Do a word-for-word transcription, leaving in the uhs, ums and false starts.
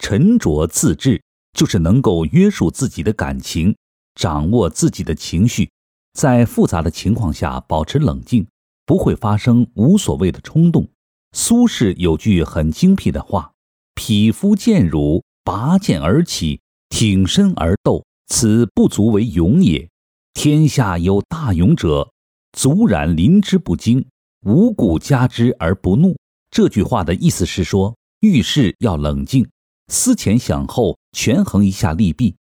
沉着自制，就是能够约束自己的感情，掌握自己的情绪，在复杂的情况下保持冷静，不会发生无所谓的冲动。苏轼有句很精辟的话：匹夫见辱，拔剑而起，挺身而斗，此不足为勇也。天下有大勇者，足然临之不惊，无故加之而不怒。这句话的意思是说，遇事要冷静，思前想后，权衡一下利弊，